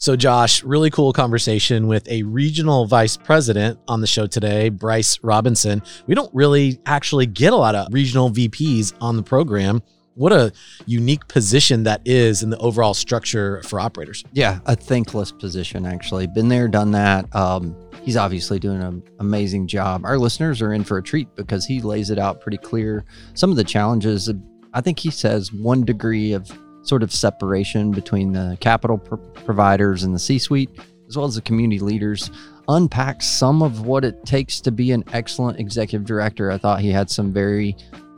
So Josh, really cool conversation with a regional vice president on the show today, Bryce Robinson. We don't really actually get a lot of regional VPs on the program. What a unique position that is in the overall structure for operators. Yeah, a thankless position, actually. Been there, done that. He's obviously doing an amazing job. Our listeners are in for a treat because he lays it out pretty clear. Some of the challenges, I think he says 1 degree of sort of separation between the capital providers and the C-suite, as well as the community leaders, unpacks some of what it takes to be an excellent executive director. I thought he had some very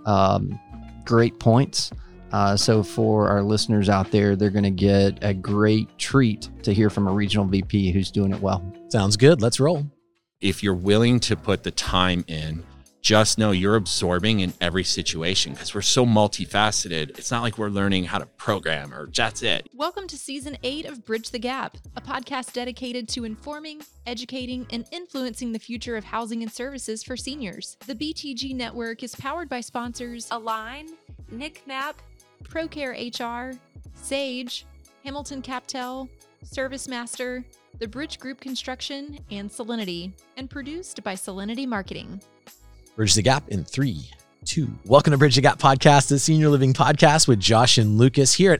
great points. So for our listeners out there, they're going to get a great treat to hear from a regional VP who's doing it well. Sounds good. Let's roll. If you're willing to put the time in, just know you're absorbing in every situation because we're so multifaceted. It's not like we're learning how to program or that's it. Welcome to Season 8 of Bridge the Gap, a podcast dedicated to informing, educating, and influencing the future of housing and services for seniors. The BTG network is powered by sponsors Align, NICMAP, ProCare HR, Sage, Hamilton Captel, ServiceMaster, The Bridge Group Construction, and Salinity, and produced by Salinity Marketing. Bridge the Gap in 3, 2. Welcome to Bridge the Gap podcast, the senior living podcast with Josh and Lucas here at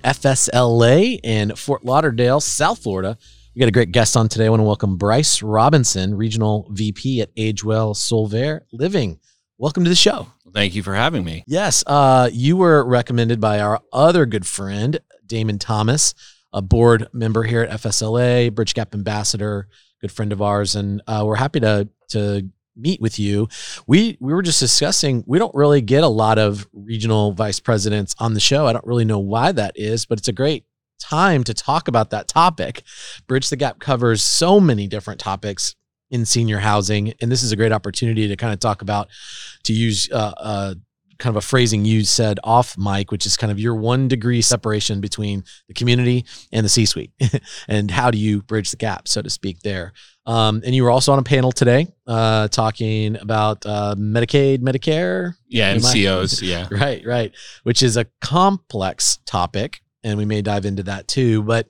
FSLA in Fort Lauderdale, South Florida. We got a great guest on today. I want to welcome Bryce Robinson, Regional VP at Agewell Solvere Living. Welcome to the show. Thank you for having me. Yes, you were recommended by our other good friend, Damon Thomas, a board member here at FSLA, Bridge Gap ambassador, good friend of ours, and we're happy to meet with you. We were just discussing, we don't really get a lot of regional vice presidents on the show. I don't really know why that is, but it's a great time to talk about that topic. Bridge the Gap covers so many different topics in senior housing, and this is a great opportunity to kind of talk about, to use kind of a phrasing you said off mic, which is kind of your 1 degree separation between the community and the C-suite and how do you bridge the gap, so to speak, there. And you were also on a panel today talking about Medicaid, Medicare. Yeah, MCOs. Yeah. Right. Which is a complex topic, and we may dive into that too. But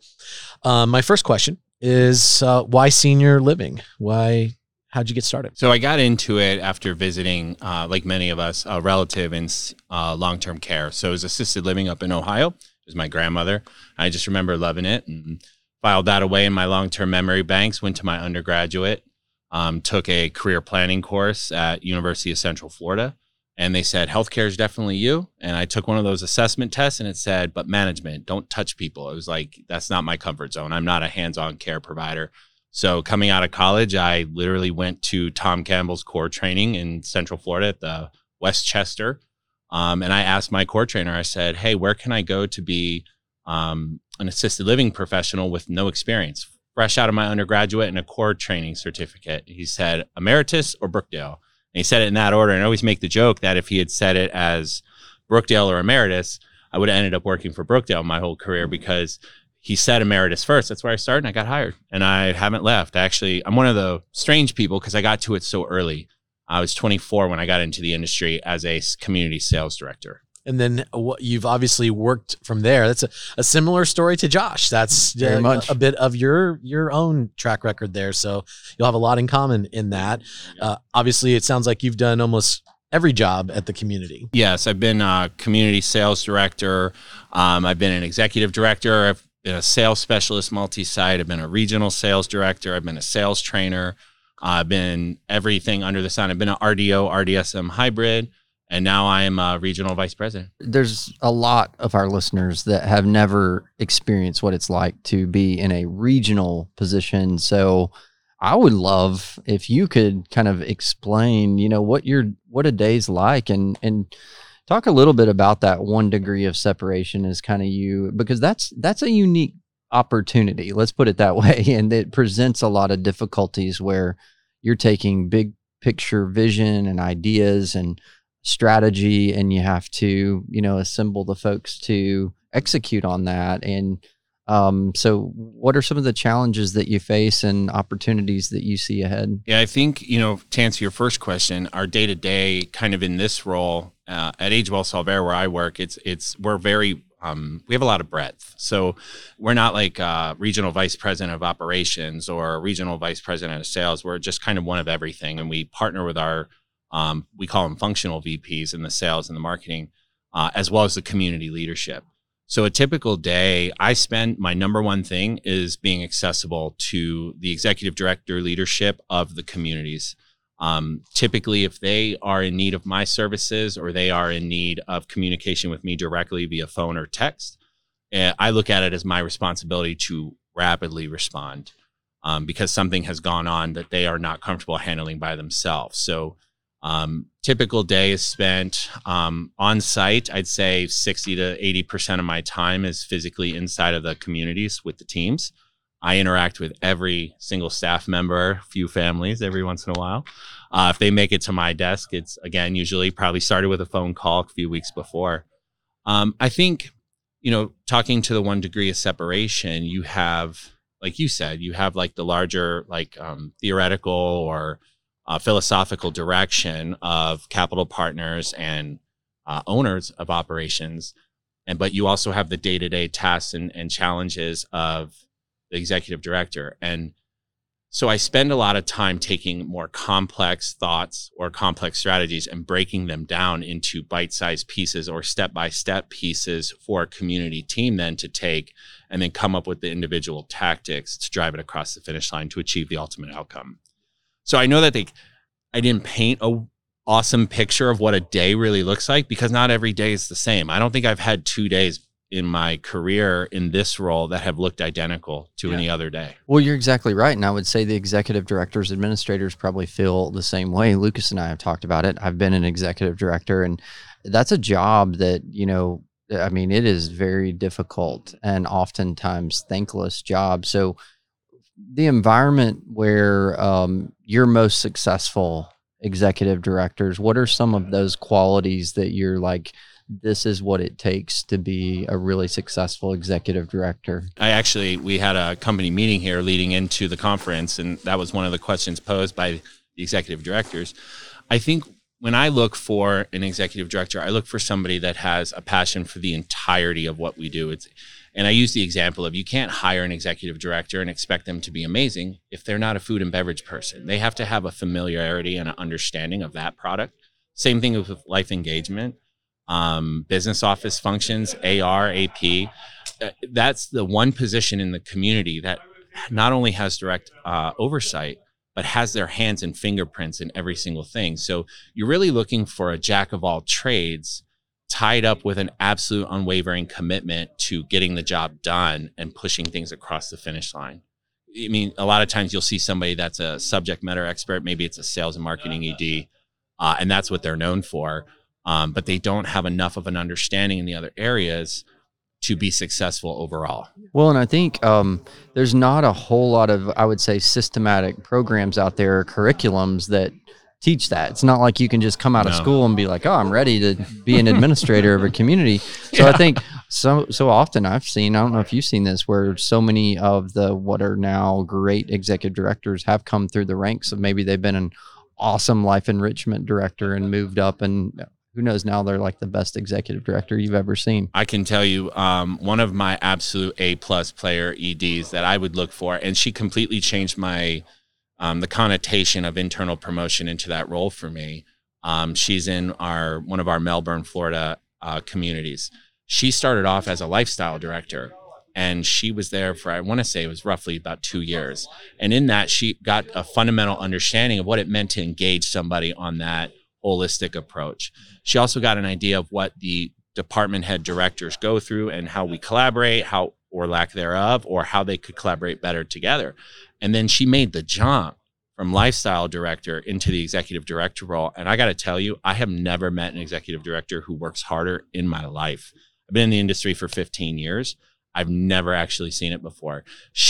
my first question is why senior living? How'd you get started? So I got into it after visiting, like many of us, a relative in long-term care. So it was assisted living up in Ohio. It was my grandmother. I just remember loving it and filed that away in my long-term memory banks, went to my undergraduate, took a career planning course at University of Central Florida. And they said, healthcare is definitely you. And I took one of those assessment tests and it said, but management, don't touch people. It was like, that's not my comfort zone. I'm not a hands-on care provider. So coming out of college, I literally went to Tom Campbell's core training in Central Florida at the Westchester. And I asked my core trainer, I said, hey, where can I go to be an assisted living professional with no experience, fresh out of my undergraduate and a core training certificate? He said, Emeritus or Brookdale? And he said it in that order. And I always make the joke that if he had said it as Brookdale or Emeritus, I would have ended up working for Brookdale my whole career because he said Emeritus first. That's where I started and I got hired and I haven't left. Actually, I'm one of the strange people because I got to it so early. I was 24 when I got into the industry as a community sales director. And then you've obviously worked from there. That's a similar story to Josh. That's very much a bit of your own track record there. So you'll have a lot in common in that. Obviously, it sounds like you've done almost every job at the community. Yes, I've been a community sales director. I've been an executive director. I've been a sales specialist multi-site. I've been a regional sales director. I've been a sales trainer. I've been everything under the sun. I've been an RDO, RDSM hybrid, and now I am a regional vice president. There's a lot of our listeners that have never experienced what it's like to be in a regional position. So I would love if you could kind of explain, what a day's like and talk a little bit about that 1 degree of separation as kind of you, because that's a unique opportunity. Let's put it that way. And it presents a lot of difficulties where you're taking big picture vision and ideas and strategy, and you have to, assemble the folks to execute on that. And so what are some of the challenges that you face and opportunities that you see ahead? Yeah, I think, to answer your first question, our day-to-day kind of in this role at Agewell Solvere where I work, we're very we have a lot of breadth. So we're not like regional vice president of operations or regional vice president of sales. We're just kind of one of everything. And we partner with our, we call them functional VPs in the sales and the marketing, as well as the community leadership. So a typical day, my number one thing is being accessible to the executive director leadership of the communities. Typically, if they are in need of my services or they are in need of communication with me directly via phone or text, I look at it as my responsibility to rapidly respond because something has gone on that they are not comfortable handling by themselves. So typical day is spent on site. I'd say 60 to 80% of my time is physically inside of the communities with the teams. I interact with every single staff member, few families every once in a while. If they make it to my desk, it's, again, usually probably started with a phone call a few weeks before. I think, talking to the 1 degree of separation, you have, like you said, you have like the larger, like theoretical or philosophical direction of capital partners and owners of operations. But you also have the day-to-day tasks and challenges of the executive director. And so I spend a lot of time taking more complex thoughts or complex strategies and breaking them down into bite-sized pieces or step-by-step pieces for a community team then to take and then come up with the individual tactics to drive it across the finish line to achieve the ultimate outcome. So I know that I didn't paint a awesome picture of what a day really looks like because not every day is the same. I don't think I've had 2 days in my career in this role that have looked identical to any other day. Well, you're exactly right. And I would say the executive directors, administrators probably feel the same way. Lucas and I have talked about it. I've been an executive director, and that's a job that, it is very difficult and oftentimes thankless job. So the environment where you're most successful executive directors, what are some of those qualities that you're like, this is what it takes to be a really successful executive director? We had a company meeting here leading into the conference, and that was one of the questions posed by the executive directors. I think when I look for an executive director, I look for somebody that has a passion for the entirety of what we do. And I use the example of you can't hire an executive director and expect them to be amazing if they're not a food and beverage person. They have to have a familiarity and an understanding of that product. Same thing with life engagement. Business office functions, AR, AP. That's the one position in the community that not only has direct oversight, but has their hands and fingerprints in every single thing. So you're really looking for a jack of all trades tied up with an absolute unwavering commitment to getting the job done and pushing things across the finish line. I mean, a lot of times you'll see somebody that's a subject matter expert. Maybe it's a sales and marketing ED, and that's what they're known for. But they don't have enough of an understanding in the other areas to be successful overall. Well, and I think there's not a whole lot of, I would say, systematic programs out there, or curriculums that teach that. It's not like you can just come out of school and be like, oh, I'm ready to be an administrator of a community. So I think so often I've seen, I don't know if you've seen this, where so many of the what are now great executive directors have come through the ranks of maybe they've been an awesome life enrichment director and moved up, and who knows, now they're like the best executive director you've ever seen. I can tell you one of my absolute A+ player EDs that I would look for, and she completely changed my the connotation of internal promotion into that role for me. She's in one of our Melbourne, Florida communities. She started off as a lifestyle director, and she was there for, I want to say it was roughly about 2 years. And in that, she got a fundamental understanding of what it meant to engage somebody on that holistic approach. She also got an idea of what the department head directors go through and how we collaborate, how or lack thereof, or how they could collaborate better together. And then she made the jump from lifestyle director into the executive director role. And I got to tell you, I have never met an executive director who works harder in my life. I've been in the industry for 15 years. I've never actually seen it before.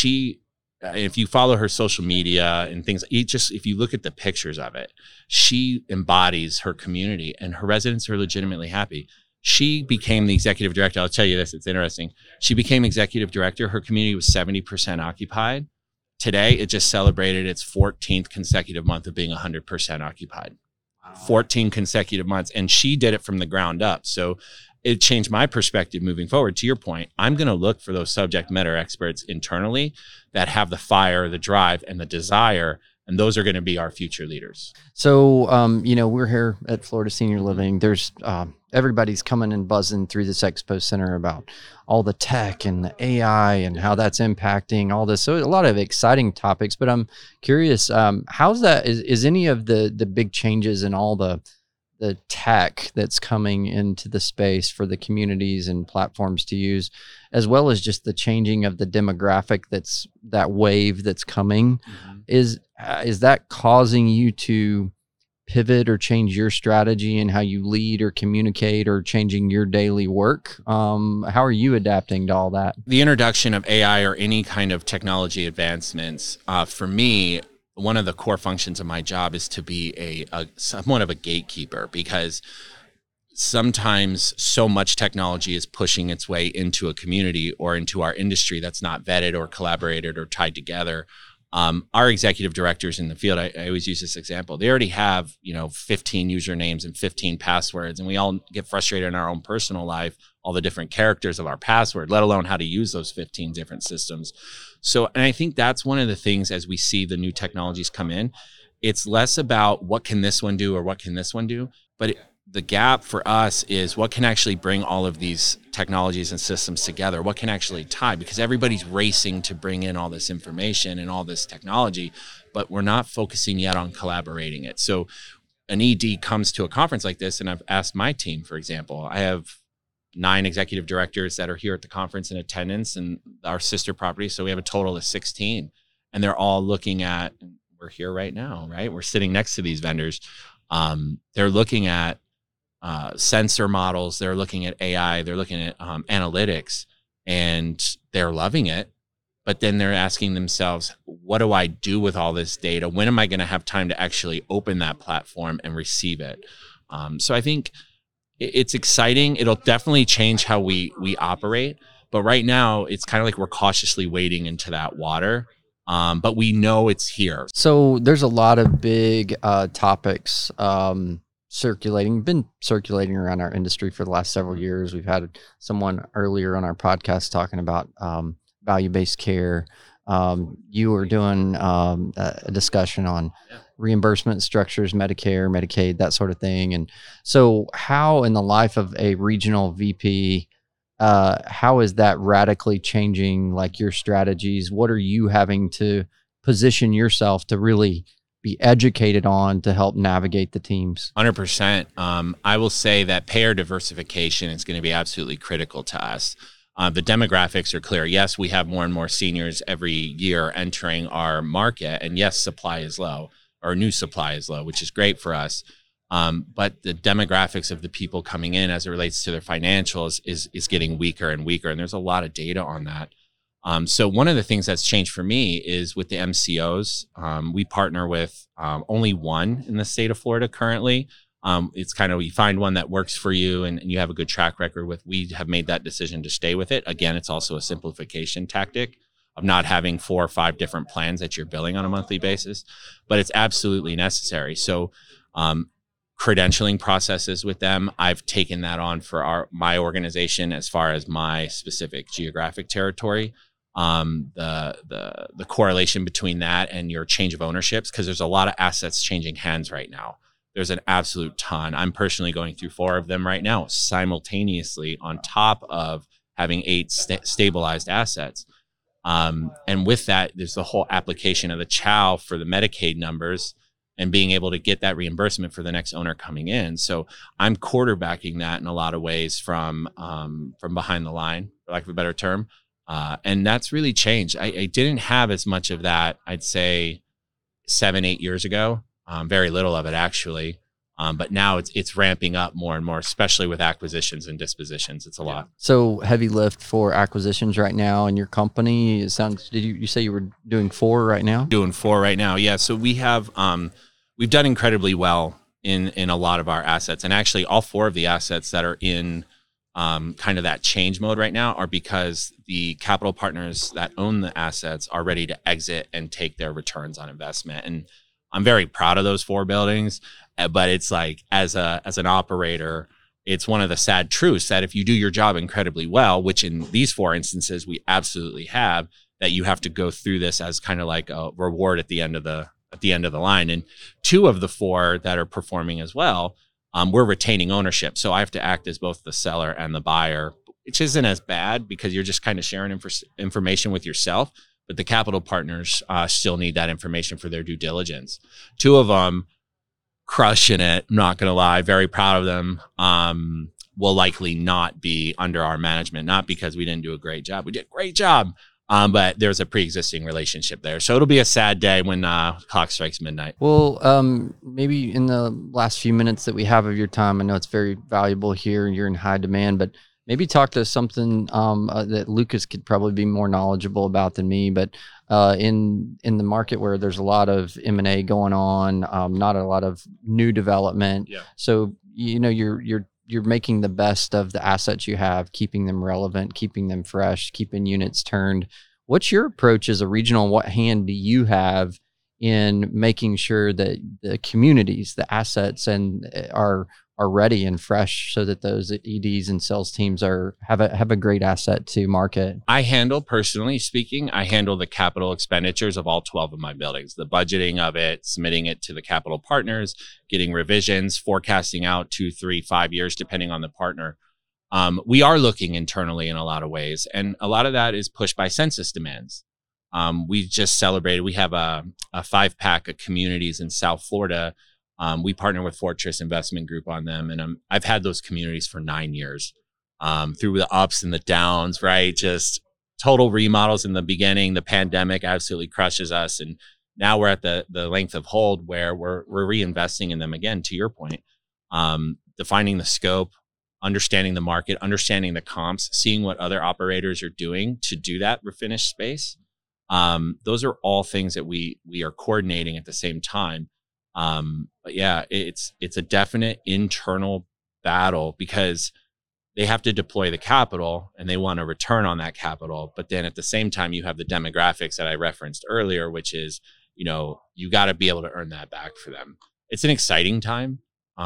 If you follow her social media and things, if you look at the pictures of it, she embodies her community and her residents are legitimately happy. She became the executive director. I'll tell you this, it's interesting. She became executive director. Her community was 70% occupied. Today, it just celebrated its 14th consecutive month of being 100% occupied. 14 consecutive months. And she did it from the ground up. So it changed my perspective moving forward. To your point, I'm going to look for those subject matter experts internally that have the fire, the drive, and the desire, and those are going to be our future leaders. So, we're here at Florida Senior Living. There's everybody's coming and buzzing through this expo center about all the tech and the AI and how that's impacting all this. So a lot of exciting topics, but I'm curious, how's that, is any of the big changes in all the tech that's coming into the space for the communities and platforms to use, as well as just the changing of the demographic that wave that's coming, is that causing you to pivot or change your strategy and how you lead or communicate, or changing your daily work? How are you adapting to all that? The introduction of AI or any kind of technology advancements, for me, one of the core functions of my job is to be somewhat of a gatekeeper, because sometimes so much technology is pushing its way into a community or into our industry that's not vetted or collaborated or tied together. Our executive directors in the field, I always use this example. They already have, 15 usernames and 15 passwords, and we all get frustrated in our own personal life, all the different characters of our password, let alone how to use those 15 different systems. So, and I think that's one of the things as we see the new technologies come in, it's less about what can this one do or what can this one do, but the gap for us is what can actually bring all of these technologies and systems together, what can actually tie, because everybody's racing to bring in all this information and all this technology, but we're not focusing yet on collaborating it. So an ED comes to a conference like this, and I've asked my team, for example, I have 9 executive directors that are here at the conference in attendance and our sister properties. So we have a total of 16, and they're all looking at, we're here right now, right? We're sitting next to these vendors. They're looking at sensor models, they're looking at AI, they're looking at analytics, and they're loving it. But then they're asking themselves, what do I do with all this data? When am I going to have time to actually open that platform and receive it? So I think it's exciting. It'll definitely change how we operate. But right now, it's kind of like we're cautiously wading into that water. But we know it's here. So there's a lot of big topics been circulating around our industry for the last several years. We've had someone earlier on our podcast talking about value-based care. You were doing a discussion on reimbursement structures, Medicare, Medicaid, that sort of thing. And so how in the life of a regional VP, how is that radically changing like your strategies? What are you having to position yourself to really be educated on to help navigate the teams? 100%. I will say that payer diversification is going to be absolutely critical to us. The demographics are clear. Yes, we have more and more seniors every year entering our market. And yes, supply is low, or new supply is low, which is great for us. But the demographics of the people coming in as it relates to their financials is getting weaker and weaker. And there's a lot of data on that. So one of the things that's changed for me is with the MCOs. We partner with only one in the state of Florida currently. It's kind of, you find one that works for you and you have a good track record with. We have made that decision to stay with it. Again, it's also a simplification tactic of not having 4 or 5 different plans that you're billing on a monthly basis, but it's absolutely necessary. So credentialing processes with them, I've taken that on for my organization as far as my specific geographic territory. The correlation between that and your change of ownerships, because there's a lot of assets changing hands right now. There's an absolute ton. I'm personally going through 4 of them right now simultaneously on top of having 8 stabilized assets. And with that, there's the whole application of the CHOW for the Medicaid numbers and being able to get that reimbursement for the next owner coming in. So I'm quarterbacking that in a lot of ways from behind the line, for lack of a better term. And that's really changed. I didn't have as much of that, I'd say 7-8 years ago. Very little of it actually. But now it's ramping up more and more, especially with acquisitions and dispositions. It's a lot. So heavy lift for acquisitions right now in your company. It sounds, did you say you were doing 4 right now? Doing 4 right now. Yeah. So we have, we've done incredibly well in a lot of our assets, and actually all 4 of the assets that are in kind of that change mode right now are because the capital partners that own the assets are ready to exit and take their returns on investment. And I'm very proud of those 4 buildings, but it's like as an operator, it's one of the sad truths that if you do your job incredibly well, which in these 4 instances we absolutely have, that you have to go through this as kind of like a reward at the end of the line. And 2 of the 4 that are performing as well, we're retaining ownership. So I have to act as both the seller and the buyer, which isn't as bad because you're just kind of sharing information with yourself. But the capital partners still need that information for their due diligence. 2 of them crushing it, I'm not going to lie, very proud of them. Will likely not be under our management, not because we didn't do a great job. We did a great job. But there's a pre-existing relationship there. So it'll be a sad day when clock strikes midnight. Well, maybe in the last few minutes that we have of your time, I know it's very valuable here and you're in high demand, but maybe talk to something that Lucas could probably be more knowledgeable about than me. But in the market where there's a lot of M&A going on, not a lot of new development. Yeah. So, you're making the best of the assets you have, keeping them relevant, keeping them fresh, keeping units turned. What's your approach as a regional? What hand do you have in making sure that the communities, the assets, and are ready and fresh so that those EDs and sales teams have a great asset to market? Personally speaking, I handle the capital expenditures of all 12 of my buildings, the budgeting of it, submitting it to the capital partners, getting revisions, forecasting out 2, 3, 5 years, depending on the partner. We are looking internally in a lot of ways, and a lot of that is pushed by census demands. We just celebrated, we have a 5-pack of communities in South Florida. We partner with Fortress Investment Group on them, and I've had those communities for 9 years, through the ups and the downs, right? Just total remodels in the beginning. The pandemic absolutely crushes us, and now we're at the length of hold where we're reinvesting in them again. To your point, defining the scope, understanding the market, understanding the comps, seeing what other operators are doing to do that refinished space. Those are all things that we are coordinating at the same time. But yeah, it's a definite internal battle because they have to deploy the capital and they want a return on that capital. But then at the same time, you have the demographics that I referenced earlier, which is, you got to be able to earn that back for them. It's an exciting time.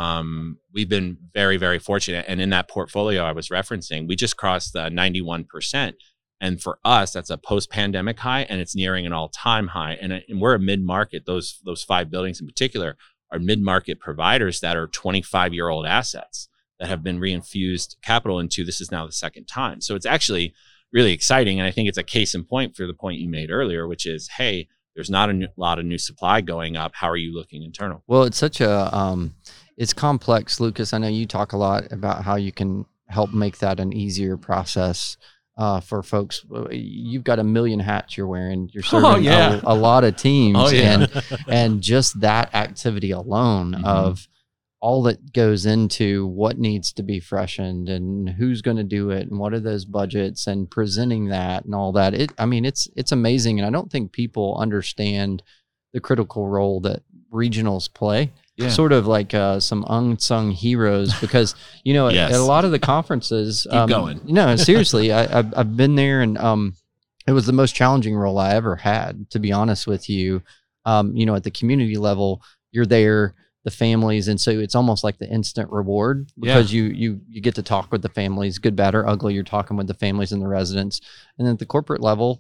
We've been very, very fortunate. And in that portfolio I was referencing, we just crossed the 91%. And for us, that's a post-pandemic high, and it's nearing an all-time high. And we're a mid-market. Those 5 buildings in particular are mid-market providers that are 25-year-old assets that have been reinfused capital into. This is now the second time. So it's actually really exciting. And I think it's a case in point for the point you made earlier, which is, hey, there's not a lot of new supply going up. How are you looking internal? Well, it's such it's complex, Lucas. I know you talk a lot about how you can help make that an easier process. For folks, you've got a million hats you're wearing. You're serving a lot of teams, and just that activity alone of all that goes into what needs to be freshened and who's going to do it and what are those budgets and presenting that and all that. It's amazing, and I don't think people understand the critical role that regionals play. Yeah. Sort of like some unsung heroes, because yes. at a lot of the conferences, keep going. No, seriously, I've been there, and it was the most challenging role I ever had, to be honest with you. At the community level, you're there, the families, and so it's almost like the instant reward because you get to talk with the families, good, bad, or ugly. You're talking with the families and the residents, and then at the corporate level,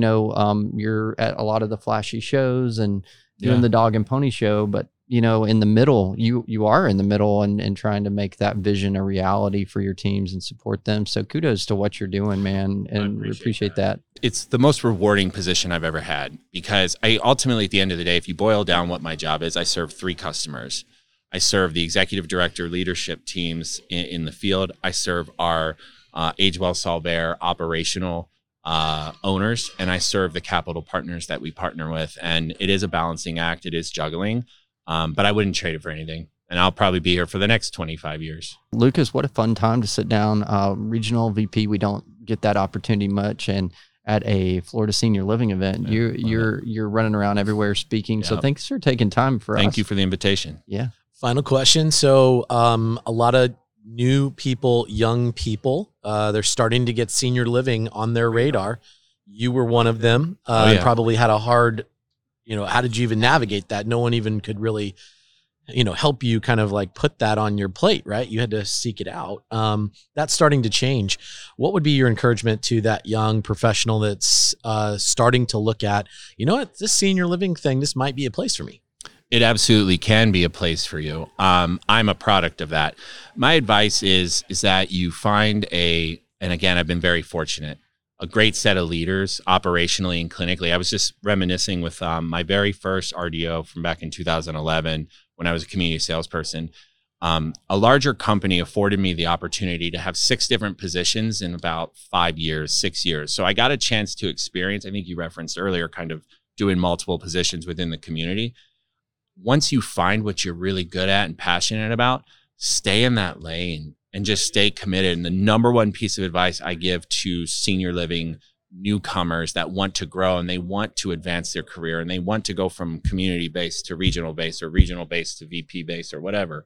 you're at a lot of the flashy shows and doing the dog and pony show, but in the middle, you are in the middle and trying to make that vision a reality for your teams and support them. So kudos to what you're doing, man. And we appreciate that. It's the most rewarding position I've ever had, because I ultimately, at the end of the day, if you boil down what my job is, I serve 3 customers. I serve the executive director leadership teams in the field. I serve our AgeWell Solvair operational owners, and I serve the capital partners that we partner with. And it is a balancing act. It is juggling. But I wouldn't trade it for anything. And I'll probably be here for the next 25 years. Lucas, what a fun time to sit down. Regional VP, we don't get that opportunity much. And at a Florida Senior Living event, you're running around everywhere speaking. Yep. So thanks for taking time for us. Thank you for the invitation. Yeah. Final question. So a lot of new people, young people, they're starting to get senior living on their radar. You were one of them. Probably had a hard... how did you even navigate that? No one even could really help you kind of like put that on your plate, right? You had to seek it out. That's starting to change. What would be your encouragement to that young professional that's starting to look at, this senior living thing, this might be a place for me? It absolutely can be a place for you. I'm a product of that. My advice is that you find and again, I've been very fortunate, a great set of leaders operationally and clinically. I was just reminiscing with my very first RDO from back in 2011 when I was a community salesperson. A larger company afforded me the opportunity to have 6 different positions in about 6 years. So I got a chance to experience, I think you referenced earlier, kind of doing multiple positions within the community. Once you find what you're really good at and passionate about, stay in that lane and just stay committed. And the number one piece of advice I give to senior living newcomers that want to grow and they want to advance their career and they want to go from community-based to regional-based or regional-based to VP-based or whatever,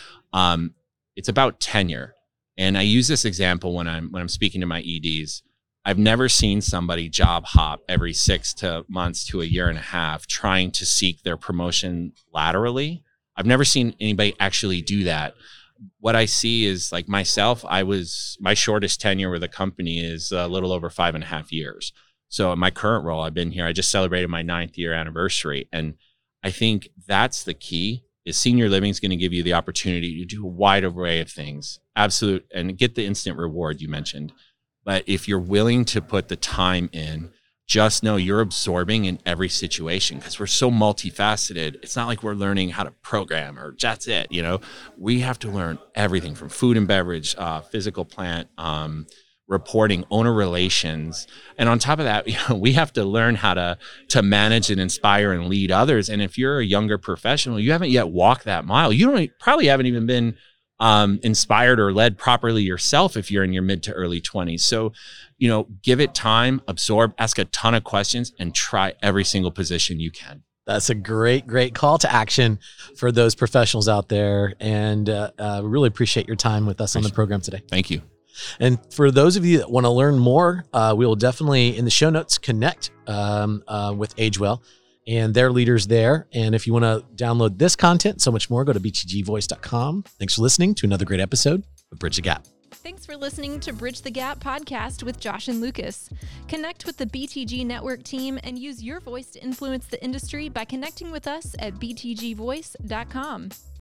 it's about tenure. And I use this example when I'm speaking to my EDs. I've never seen somebody job hop every 6 months to a year and a half trying to seek their promotion laterally. I've never seen anybody actually do that. What I see is like myself, my shortest tenure with a company is a little over 5.5 years. So in my current role, I've been here, I just celebrated my 9th year anniversary. And I think that's the key, is senior living is going to give you the opportunity to do a wide array of things, absolute, and get the instant reward you mentioned. But if you're willing to put the time in, just know you're absorbing in every situation because we're so multifaceted. It's not like we're learning how to program or that's it. We have to learn everything from food and beverage, physical plant, reporting, owner relations. And on top of that, we have to learn how to manage and inspire and lead others. And if you're a younger professional, you haven't yet walked that mile. You probably haven't even been inspired or led properly yourself if you're in your mid to early 20s. So, give it time, absorb, ask a ton of questions, and try every single position you can. That's a great, great call to action for those professionals out there. And really appreciate your time with us on the program today. Thank you. And for those of you that want to learn more, we will definitely in the show notes connect with AgeWell and their leaders there. And if you want to download this content, so much more, go to btgvoice.com. Thanks for listening to another great episode of Bridge the Gap. Thanks for listening to Bridge the Gap podcast with Josh and Lucas. Connect with the BTG Network team and use your voice to influence the industry by connecting with us at btgvoice.com.